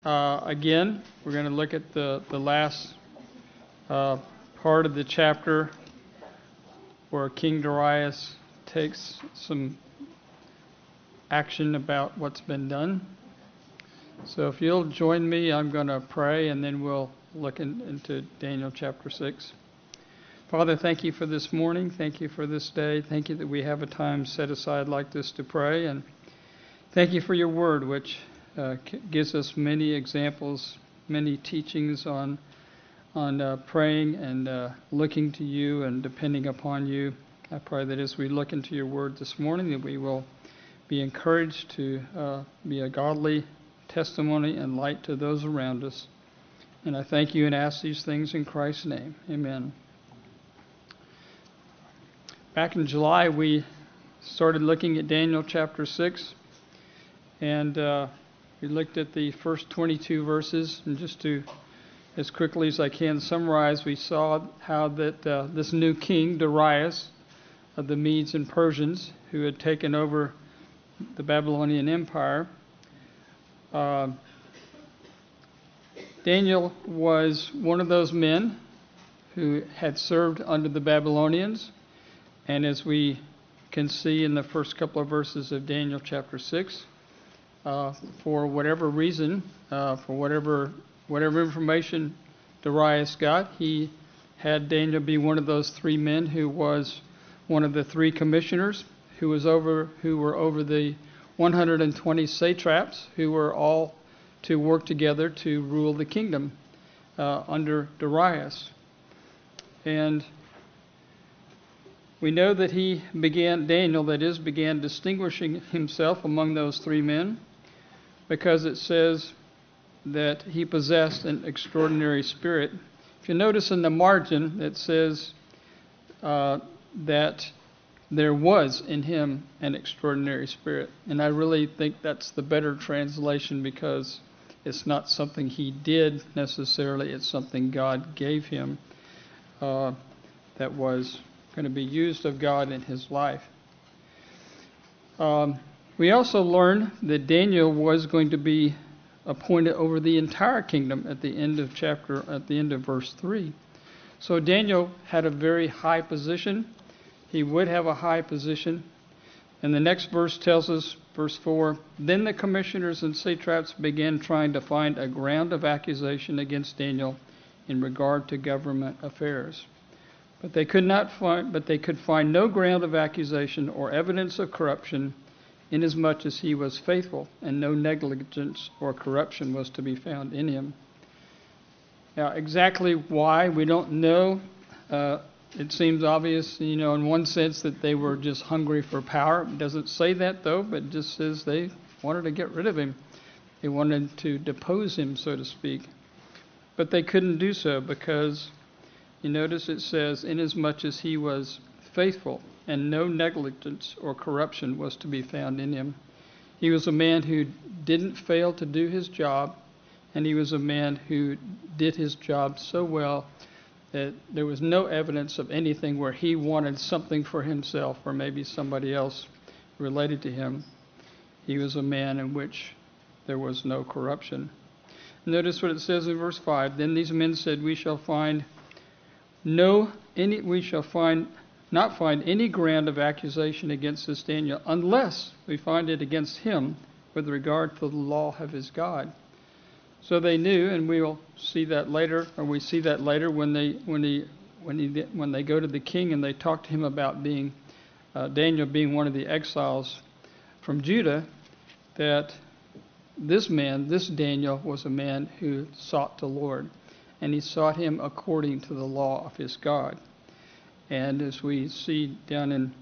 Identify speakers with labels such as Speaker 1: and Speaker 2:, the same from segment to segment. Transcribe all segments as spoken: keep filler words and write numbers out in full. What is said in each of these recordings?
Speaker 1: Uh, again, we're going to look at the, the last uh, part of the chapter where King Darius takes some action about what's been done. So if you'll join me, I'm going to pray and then we'll look in, into Daniel chapter six. Father, thank you for this morning. Thank you for this day. Thank you that we have a time set aside like this to pray. And thank you for your word, which Uh, gives us many examples, many teachings on on uh, praying and uh, looking to you and depending upon you. I pray that as we look into your word this morning, that we will be encouraged to uh, be a godly testimony and light to those around us. And I thank you and ask these things in Christ's name. Amen. Back in July, we started looking at Daniel chapter six, and uh, we looked at the first twenty-two verses, and just to, as quickly as I can summarize, we saw how that uh, this new king, Darius, of the Medes and Persians, who had taken over the Babylonian Empire, uh, Daniel was one of those men who had served under the Babylonians, and as we can see in the first couple of verses of Daniel chapter six, Uh, for whatever reason, uh, for whatever whatever information Darius got, he had Daniel be one of those three men who was one of the three commissioners who was over who were over the one hundred twenty satraps who were all to work together to rule the kingdom uh, under Darius. And we know that he began, Daniel that is, began distinguishing himself among those three men, because it says that he possessed an extraordinary spirit. If you notice in the margin, it says uh, that there was in him an extraordinary spirit. And I really think that's the better translation, because it's not something he did necessarily, it's something God gave him uh, that was going to be used of God in his life. Um, We also learned that Daniel was going to be appointed over the entire kingdom at the end of chapter, at the end of verse three. So Daniel had a very high position. He would have a high position. And the next verse tells us, verse four, then the commissioners and satraps began trying to find a ground of accusation against Daniel in regard to government affairs. But they could not find, but they could find no ground of accusation or evidence of corruption, inasmuch as he was faithful, and no negligence or corruption was to be found in him. Now, exactly why, we don't know. Uh, it seems obvious, you know, in one sense that they were just hungry for power. It doesn't say that, though, but it just says they wanted to get rid of him. They wanted to depose him, so to speak. But they couldn't do so because, you notice it says, inasmuch as he was faithful, and no negligence or corruption was to be found in him. He was a man who didn't fail to do his job, and he was a man who did his job so well that there was no evidence of anything where he wanted something for himself or maybe somebody else related to him. He was a man in which there was no corruption. Notice what it says in verse five. Then these men said, we shall find no any we shall find not find any ground of accusation against this Daniel, unless we find it against him with regard to the law of his God. So they knew, and we will see that later, or we see that later when they when he when he when they go to the king and they talk to him about being uh, Daniel being one of the exiles from Judah, that this man, this Daniel, was a man who sought the Lord, and he sought him according to the law of his God. And as we see down in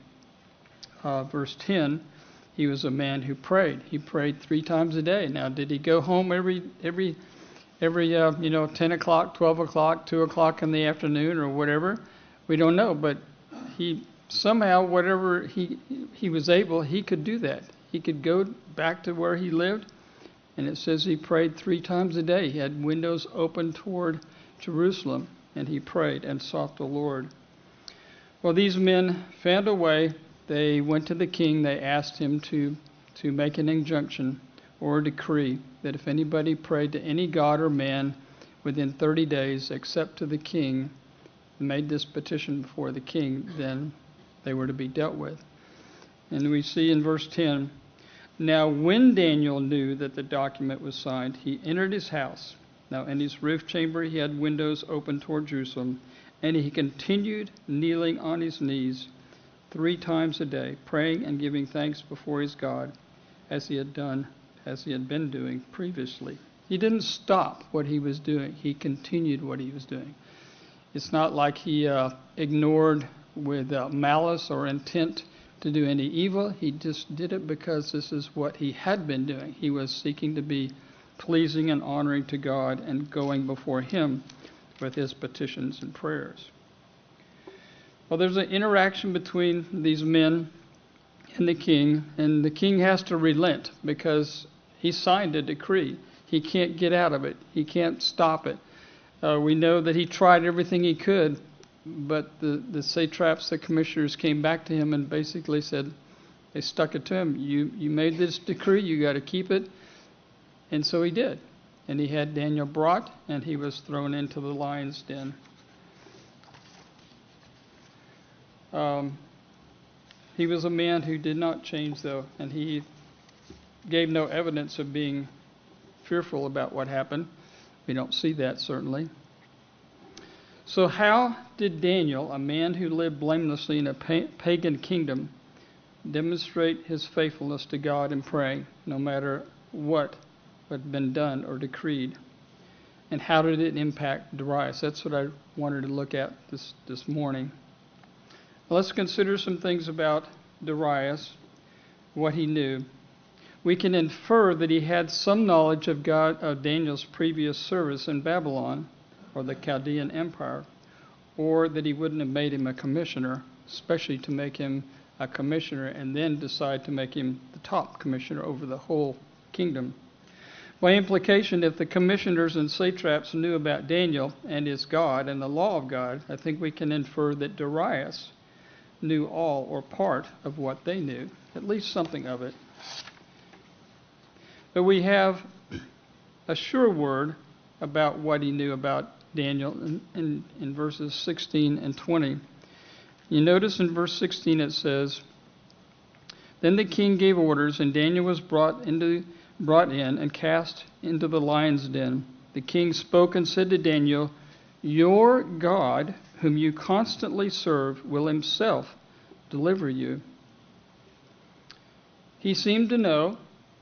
Speaker 1: uh, verse ten, he was a man who prayed. He prayed three times a day. Now, did he go home every every every uh, you know ten o'clock, twelve o'clock, two o'clock in the afternoon, or whatever? We don't know. But he somehow, whatever he he was able, he could do that. He could go back to where he lived, and it says he prayed three times a day. He had windows open toward Jerusalem, and he prayed and sought the Lord. Well, these men found a way. They went to the king. They asked him to, to make an injunction or decree that if anybody prayed to any god or man within thirty days, except to the king, and made this petition before the king, then they were to be dealt with. And we see in verse ten, now when Daniel knew that the document was signed, he entered his house. Now in his roof chamber he had windows open toward Jerusalem, and he continued kneeling on his knees three times a day, praying and giving thanks before his God, as he had done, as he had been doing previously. He didn't stop what he was doing. He continued what he was doing. It's not like he uh, ignored with uh, malice or intent to do any evil. He just did it because this is what he had been doing. He was seeking to be pleasing and honoring to God and going before him with his petitions and prayers. Well, there's an interaction between these men and the king, and the king has to relent because he signed a decree. He can't get out of it. He can't stop it. Uh, we know that he tried everything he could, but the, the satraps, the commissioners, came back to him and basically said, they stuck it to him. You, you made this decree, you got to keep it. And so he did. And he had Daniel brought, and he was thrown into the lion's den. Um, he was a man who did not change, though, and he gave no evidence of being fearful about what happened. We don't see that, certainly. So how did Daniel, a man who lived blamelessly in a pa- pagan kingdom, demonstrate his faithfulness to God in praying, no matter what had been done or decreed? And how did it impact Darius? That's what I wanted to look at this, this morning. Well, let's consider some things about Darius, what he knew. We can infer that he had some knowledge of God, of Daniel's previous service in Babylon, or the Chaldean Empire, or that he wouldn't have made him a commissioner, especially to make him a commissioner and then decide to make him the top commissioner over the whole kingdom. By implication, if the commissioners and satraps knew about Daniel and his God and the law of God, I think we can infer that Darius knew all or part of what they knew, at least something of it. But we have a sure word about what he knew about Daniel in, in, in verses sixteen and twenty. You notice in verse sixteen it says, then the king gave orders, and Daniel was brought into brought in and cast into the lion's den. The king spoke and said to Daniel, your God, whom you constantly serve, will himself deliver you. He seemed to know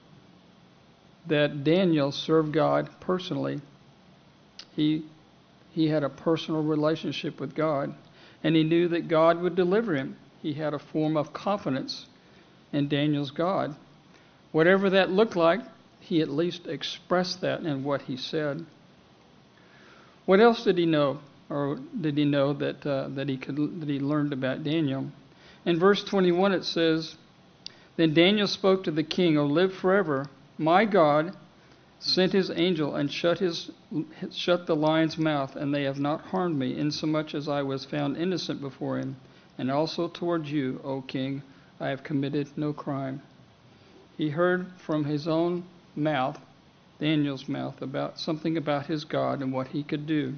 Speaker 1: that Daniel served God personally. He, he had a personal relationship with God, and he knew that God would deliver him. He had a form of confidence in Daniel's God. Whatever that looked like, he at least expressed that in what he said. What else did he know, or did he know that uh, that he could that he learned about Daniel? In verse twenty-one it says, then Daniel spoke to the king, O live forever. My God sent his angel and shut his shut the lion's mouth, and they have not harmed me, insomuch as I was found innocent before him. And also towards you, O king, I have committed no crime. He heard from his own mouth, Daniel's mouth, about something about his God and what he could do.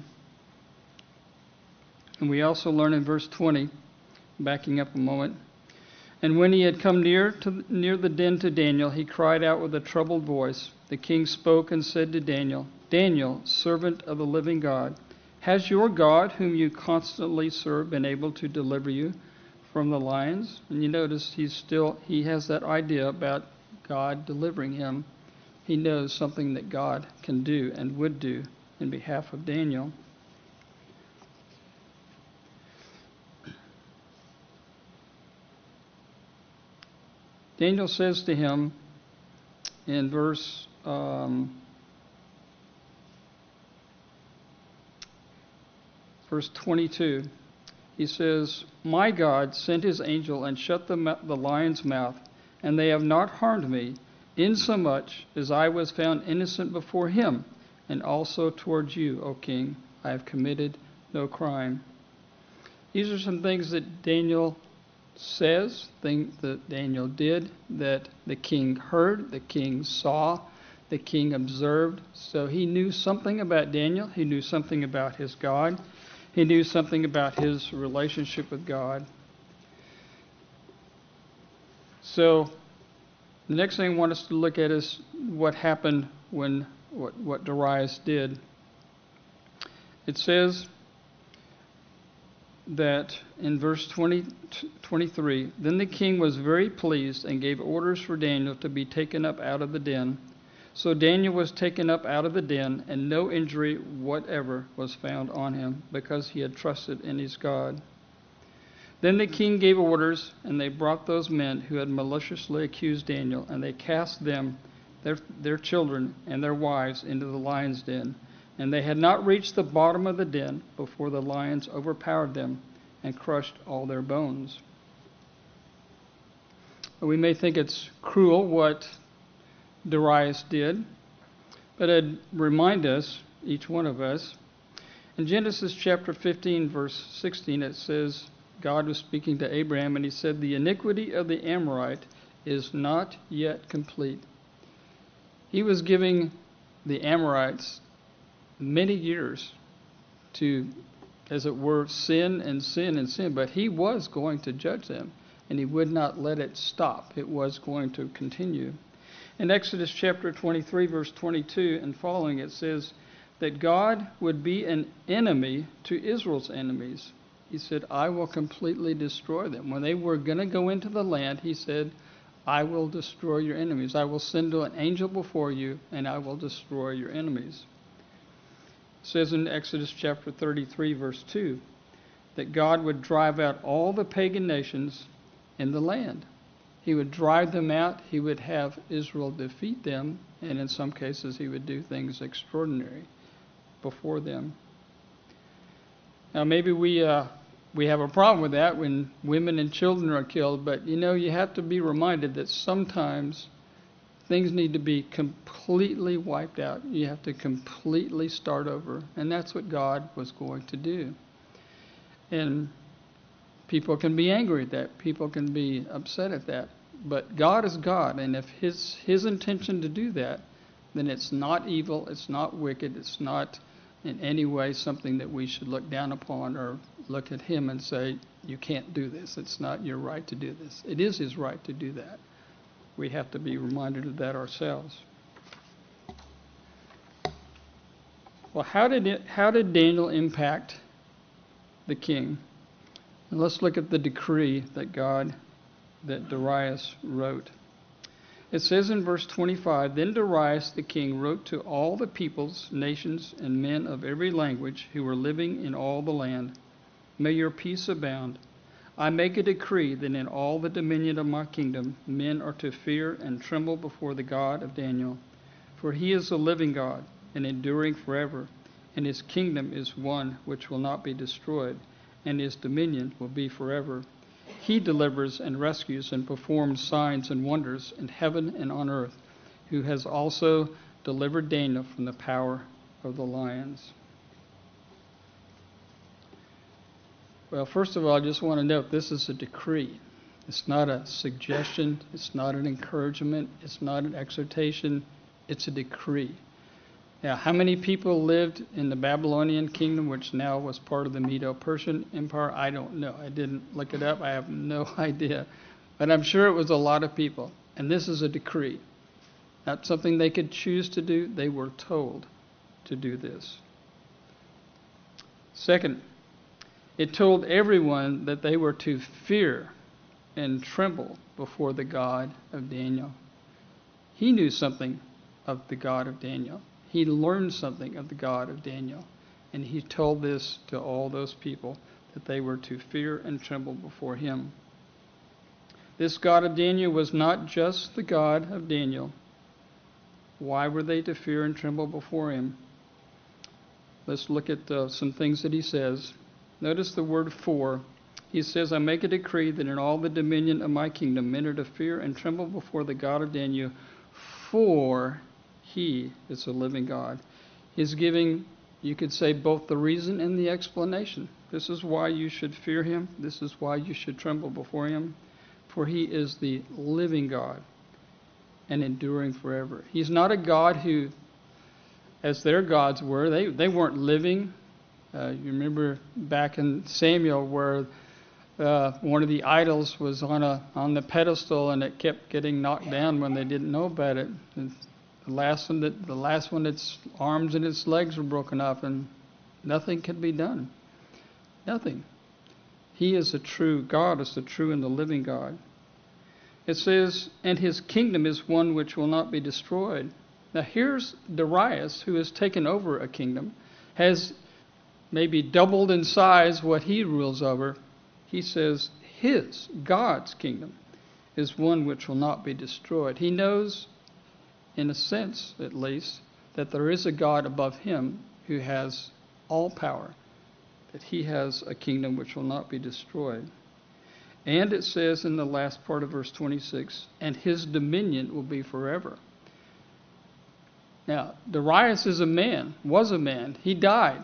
Speaker 1: And we also learn in verse twenty, backing up a moment, and when he had come near to near the den to Daniel, he cried out with a troubled voice. The king spoke and said to Daniel, Daniel, servant of the living God, has your God, whom you constantly serve, been able to deliver you from the lions? And you notice he's still he has that idea about God delivering him. He knows something that God can do and would do in behalf of Daniel. Daniel says to him in verse um, verse twenty-two, he says, my God sent his angel and shut the, the lion's mouth, and they have not harmed me, insomuch as I was found innocent before him, and also towards you, O king, I have committed no crime. These are some things that Daniel says, things that Daniel did, that the king heard, the king saw, the king observed. So he knew something about Daniel. He knew something about his God. He knew something about his relationship with God. So the next thing I want us to look at is what happened when what, what Darius did. It says that in verse twenty, twenty-three, then the king was very pleased and gave orders for Daniel to be taken up out of the den. So Daniel was taken up out of the den, and no injury whatever was found on him, because he had trusted in his God. Then the king gave orders, and they brought those men who had maliciously accused Daniel, and they cast them, their, their children, and their wives into the lion's den. And they had not reached the bottom of the den before the lions overpowered them and crushed all their bones. We may think it's cruel what Darius did, but I'd remind us, each one of us, in Genesis chapter fifteen, verse sixteen, it says, God was speaking to Abraham, and he said, the iniquity of the Amorite is not yet complete. He was giving the Amorites many years to, as it were, sin and sin and sin, but he was going to judge them, and he would not let it stop. It was going to continue. In Exodus chapter twenty-three, verse twenty-two and following, it says that God would be an enemy to Israel's enemies. He said, I will completely destroy them. When they were going to go into the land, he said, I will destroy your enemies. I will send an angel before you, and I will destroy your enemies. It says in Exodus chapter thirty-three, verse two, that God would drive out all the pagan nations in the land. He would drive them out. He would have Israel defeat them, and in some cases he would do things extraordinary before them. Now maybe we uh, we have a problem with that when women and children are killed, but you know, you have to be reminded that sometimes things need to be completely wiped out. You have to completely start over, and that's what God was going to do. And people can be angry at that. People can be upset at that. But God is God, and if his his intention to do that, then it's not evil, it's not wicked, it's not in any way something that we should look down upon or look at him and say, you can't do this. It's not your right to do this. It is his right to do that. We have to be reminded of that ourselves. Well, how did it, how did Daniel impact the king? And let's look at the decree that God, that Darius wrote. It says in verse twenty-five, then Darius the king wrote to all the peoples, nations, and men of every language who were living in all the land, may your peace abound. I make a decree that in all the dominion of my kingdom men are to fear and tremble before the God of Daniel. For he is a living God, and enduring forever, and his kingdom is one which will not be destroyed, and his dominion will be forever. He delivers and rescues and performs signs and wonders in heaven and on earth, who has also delivered Daniel from the power of the lions. Well, first of all, I just want to note this is a decree. It's not a suggestion. It's not an encouragement. It's not an exhortation. It's a decree. Now, how many people lived in the Babylonian kingdom, which now was part of the Medo-Persian Empire? I don't know. I didn't look it up. I have no idea. But I'm sure it was a lot of people. And this is a decree. Not something they could choose to do. They were told to do this. Second, it told everyone that they were to fear and tremble before the God of Daniel. He knew something of the God of Daniel. He learned something of the God of Daniel, and he told this to all those people, that they were to fear and tremble before him. This God of Daniel was not just the God of Daniel. Why were they to fear and tremble before him? Let's look at uh, some things that he says. Notice the word for. He says, I make a decree that in all the dominion of my kingdom men are to fear and tremble before the God of Daniel, for he is a living God. He's giving, you could say, both the reason and the explanation. This is why you should fear him. This is why you should tremble before him. For he is the living God. and enduring forever. He's not a God who, as their gods were, they, they weren't living. Uh, you remember back in Samuel where uh, one of the idols was on a on the pedestal and it kept getting knocked down when they didn't know about it. And the last one that the last one, its arms and its legs were broken off, and nothing could be done. Nothing. He is the true God, is the true and the living God. It says, and his kingdom is one which will not be destroyed. Now here's Darius, who has taken over a kingdom, has maybe doubled in size what he rules over. He says his, God's kingdom, is one which will not be destroyed. He knows, in a sense at least, that there is a God above him who has all power, that he has a kingdom which will not be destroyed. And it says in the last part of verse twenty-six, and his dominion will be forever. Now, Darius is a man, was a man. He died.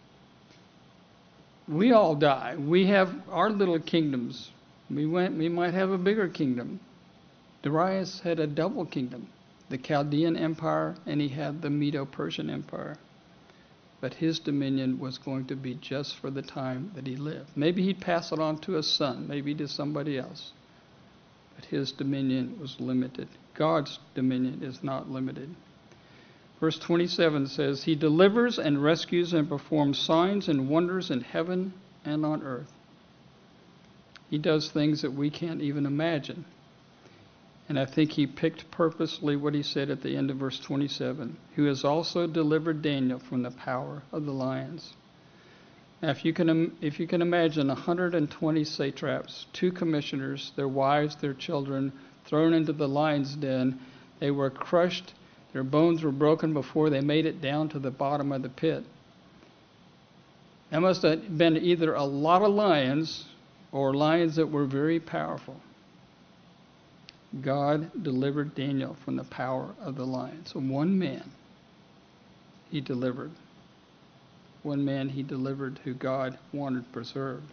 Speaker 1: We all die. We have our little kingdoms. We went. We might have a bigger kingdom. Darius had a double kingdom, the Chaldean Empire, and he had the Medo-Persian Empire. But his dominion was going to be just for the time that he lived. Maybe he'd pass it on to a son, maybe to somebody else. But his dominion was limited. God's dominion is not limited. Verse twenty-seven says, he delivers and rescues and performs signs and wonders in heaven and on earth. He does things that we can't even imagine. And I think he picked purposely what he said at the end of verse twenty-seven, who has also delivered Daniel from the power of the lions. Now, if you can, if you can imagine one hundred twenty satraps, two commissioners, their wives, their children, thrown into the lion's den, they were crushed, their bones were broken before they made it down to the bottom of the pit. That must have been either a lot of lions or lions that were very powerful. God delivered Daniel from the power of the lions. So one man he delivered. One man he delivered who God wanted preserved.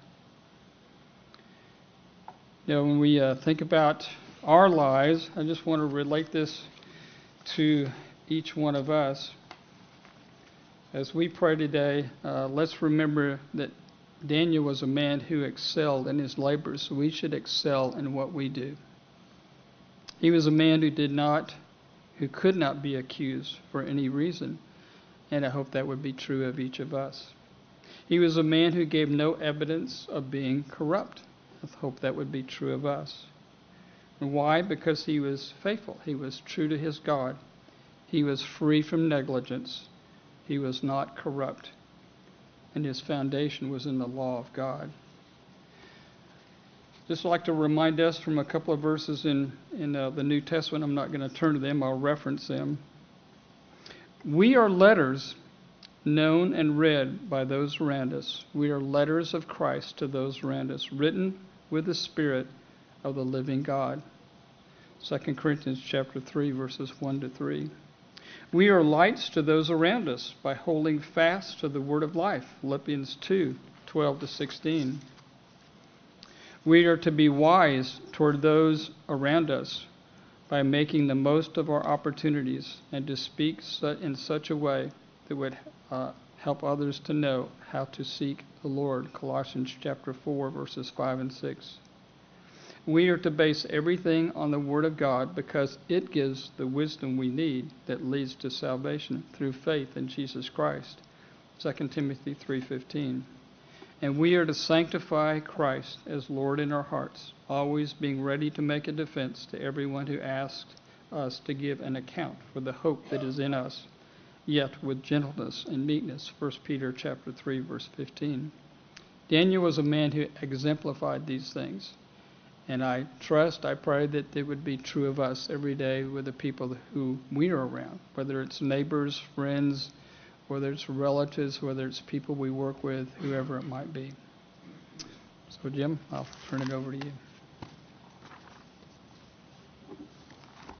Speaker 1: You know, when we uh, think about our lives, I just want to relate this to each one of us. As we pray today, uh, let's remember that Daniel was a man who excelled in his labors, so we should excel in what we do. He was a man who did not, who could not be accused for any reason, and I hope that would be true of each of us. He was a man who gave no evidence of being corrupt. I hope that would be true of us. And why? Because he was faithful. He was true to his God. He was free from negligence. He was not corrupt. And his foundation was in the law of God. Just like to remind us from a couple of verses in, in uh, the New Testament. I'm not going to turn to them. I'll reference them. We are letters known and read by those around us. We are letters of Christ to those around us, written with the Spirit of the living God. Second Corinthians chapter three, verses one to three. We are lights to those around us by holding fast to the word of life. Philippians two, twelve to sixteen. We are to be wise toward those around us by making the most of our opportunities and to speak in such a way that would uh, help others to know how to seek the Lord. Colossians chapter four, verses five and six. We are to base everything on the Word of God because it gives the wisdom we need that leads to salvation through faith in Jesus Christ. Second Timothy three fifteen. And we are to sanctify Christ as Lord in our hearts, always being ready to make a defense to everyone who asks us to give an account for the hope that is in us, yet with gentleness and meekness. First Peter chapter three, verse fifteen. Daniel was a man who exemplified these things. And I trust, I pray that they would be true of us every day with the people who we are around, whether it's neighbors, friends, whether it's relatives, whether it's people we work with, whoever it might be. So, Jim, I'll turn it over to you.